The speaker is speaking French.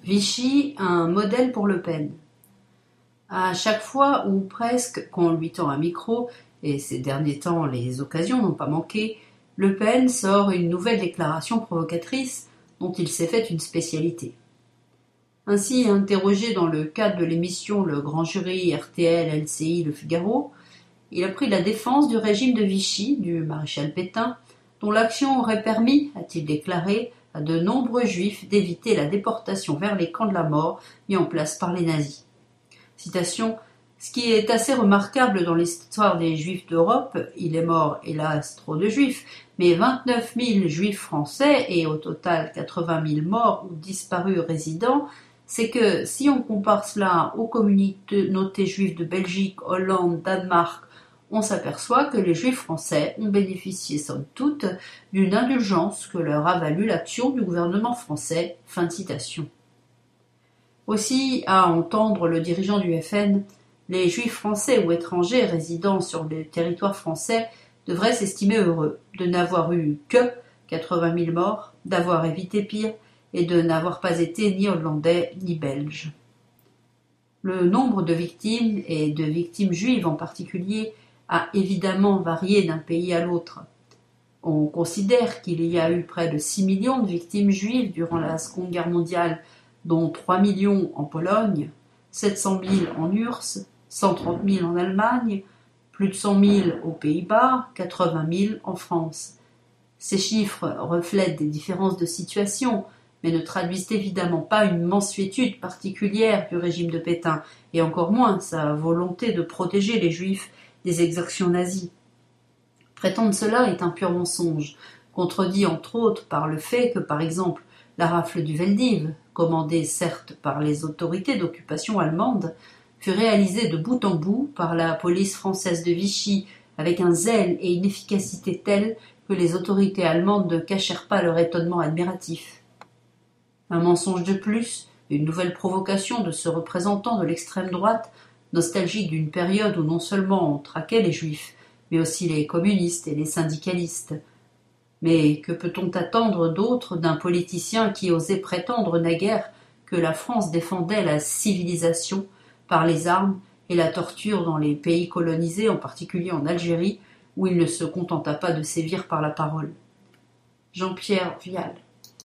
Vichy, un modèle pour Le Pen. À chaque fois ou presque qu'on lui tend un micro, et ces derniers temps les occasions n'ont pas manqué, Le Pen sort une nouvelle déclaration provocatrice dont il s'est fait une spécialité. Ainsi interrogé dans le cadre de l'émission Le Grand Jury RTL, LCI, Le Figaro, il a pris la défense du régime de Vichy, du maréchal Pétain, dont l'action aurait permis, a-t-il déclaré, à de nombreux juifs d'éviter la déportation vers les camps de la mort mis en place par les nazis. Citation: ce qui est assez remarquable dans l'histoire des juifs d'Europe, il est mort hélas trop de juifs, mais 29 000 juifs français et au total 80 000 morts ou disparus résidents, c'est que si on compare cela aux communautés juives de Belgique, Hollande, Danemark, on s'aperçoit que les juifs français ont bénéficié somme toute d'une indulgence que leur a valu l'action du gouvernement français. Fin de citation. Aussi, à entendre le dirigeant du FN, les juifs français ou étrangers résidant sur le territoire français devraient s'estimer heureux de n'avoir eu que 80 000 morts, d'avoir évité pire et de n'avoir pas été ni hollandais ni belge. Le nombre de victimes, et de victimes juives en particulier, a évidemment varié d'un pays à l'autre. On considère qu'il y a eu près de 6 millions de victimes juives durant la Seconde Guerre mondiale, dont 3 millions en Pologne, 700 000 en URSS, 130 000 en Allemagne, plus de 100 000 aux Pays-Bas, 80 000 en France. Ces chiffres reflètent des différences de situation, mais ne traduisent évidemment pas une mansuétude particulière du régime de Pétain, et encore moins sa volonté de protéger les Juifs des exactions nazies. Prétendre cela est un pur mensonge, contredit entre autres par le fait que, par exemple, la rafle du Veldiv, commandée certes par les autorités d'occupation allemandes, fut réalisée de bout en bout par la police française de Vichy avec un zèle et une efficacité tels que les autorités allemandes ne cachèrent pas leur étonnement admiratif. Un mensonge de plus, une nouvelle provocation de ce représentant de l'extrême droite, nostalgique d'une période où non seulement on traquait les juifs, mais aussi les communistes et les syndicalistes. Mais que peut-on attendre d'autre d'un politicien qui osait prétendre naguère que la France défendait la civilisation par les armes et la torture dans les pays colonisés, en particulier en Algérie, où il ne se contenta pas de sévir par la parole. Jean-Pierre Vial.